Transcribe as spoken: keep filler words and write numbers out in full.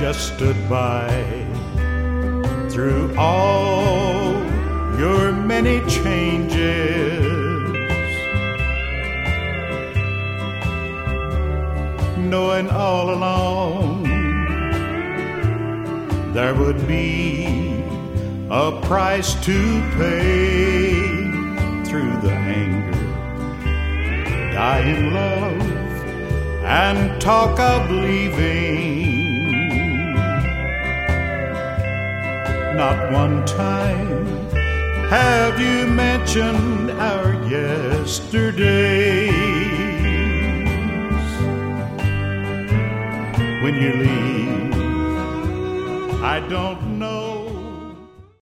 just stood by through all your many changes, knowing all along there would be a price to pay through the anger, dying love, and talk of leaving. Not one time have you mentioned our yesterdays. When you leave, I don't know